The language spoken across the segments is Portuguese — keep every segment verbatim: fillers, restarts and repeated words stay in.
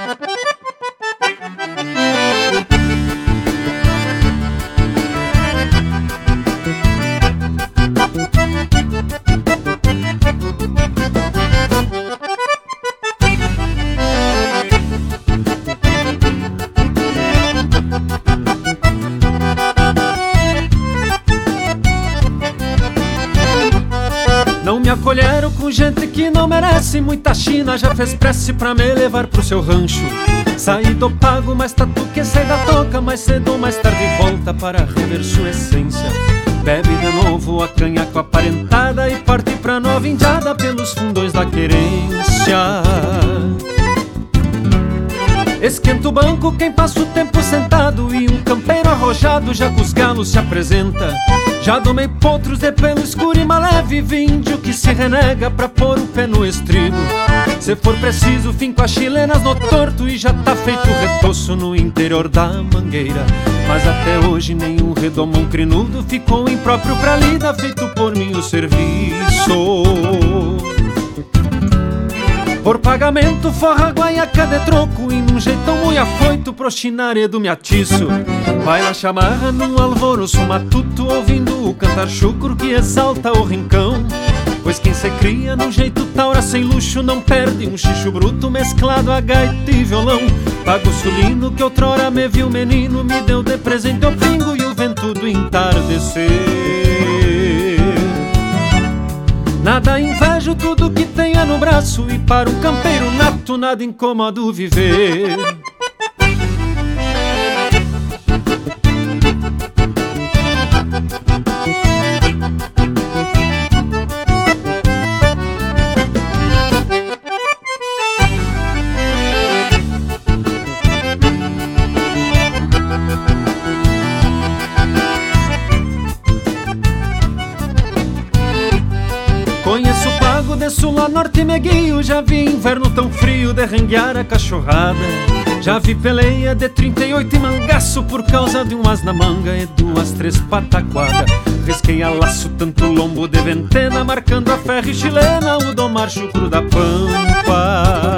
Não me acolheram com gente que não merece. Muita China já fez prece pra me levar pro seu rancho. Saí do pago, mas tatu que sai da toca. Mais cedo ou mais tarde volta para rever sua essência. Bebe de novo a canha com aparentada e parte pra nova indiada pelos fundões da querência. Esquenta o banco quem passa o tempo sentado e um campeiro arrojado já com os galos se apresenta. Já domei potros de pelo escuro e maleve, víndio que se renega pra pôr o pé no estribo. Se for preciso, finco as chilenas no torto e já tá feito retoço no interior da mangueira. Mas até hoje nenhum redomão crinudo ficou impróprio pra lida, feito por mim o serviço. Por pagamento, forra guaiaca de troco e num jeitão muito afoito pro chinaredo me atiço. Baila chamarra num alvoroço matuto, ouvindo o cantar chucro que exalta o rincão. Pois quem se cria num jeito taura sem luxo não perde um xixo bruto mesclado a gaita e violão. Pago sulino que outrora me viu menino, me deu de presente o pingo e o vento do entardecer. Nada invejo, tudo que tenha no braço, e para um campeiro nato nada incômodo viver. Conheço o pago de sul a norte e me guio. Já vi inverno tão frio derrenguear a cachorrada. Já vi peleia de trinta e oito e mangaço por causa de umas na manga e duas, três pataquadas. Risquei a laço tanto lombo de ventena, marcando a ferro chilena, o domar chucro da pampa.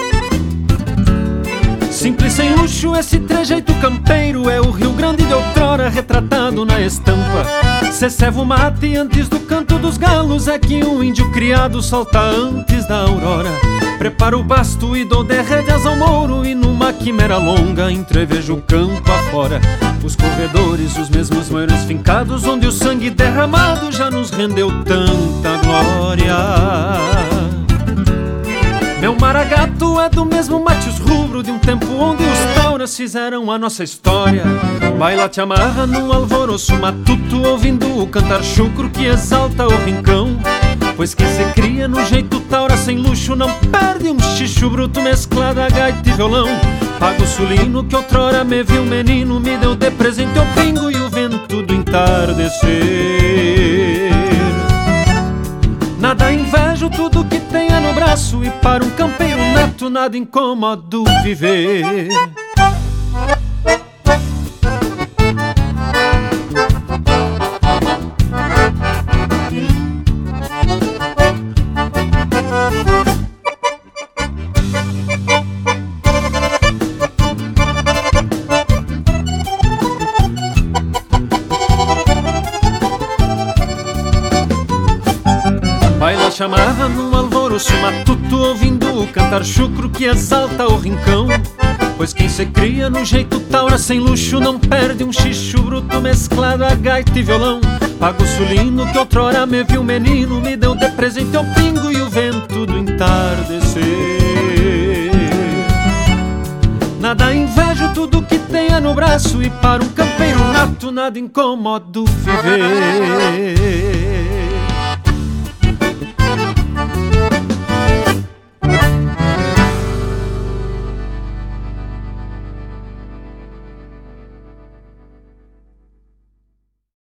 Simples sem luxo, esse trejeito campeiro é o Rio Grande de outrora retratado na estampa. Se serve o mate antes do canto dos galos, é que um índio criado solta antes da aurora. Preparo o basto e dou de rédeas ao mouro, e numa quimera longa entrevejo o campo afora. Os corredores, os mesmos moiros fincados, onde o sangue derramado já nos rendeu tanta glória. Meu maragato é do mesmo Matius Rubro, de um tempo onde os tauras fizeram a nossa história. Baila te amarra num alvoroço matuto, ouvindo o cantar chucro que exalta o rincão. Pois quem se cria no jeito taura sem luxo não perde um xixo bruto mesclado a gaita e violão. Pago sulino que outrora me viu menino, me deu de presente o pingo e o vento do entardecer. Nada invejo, tudo que tenha no braço, e para um campeiro nato nada incômodo viver. Baila chamarra num alvoroço matuto, ouvindo o cantar chucro que exalta o rincão. Pois quem se cria no jeito taura sem luxo não perde um xixo bruto mesclado a gaita e violão. Pago sulino que outrora me viu menino, me deu de presente o pingo e o vento do entardecer. Nada invejo, tudo que tenha no braço, e para um campeiro nato nada incômodo viver.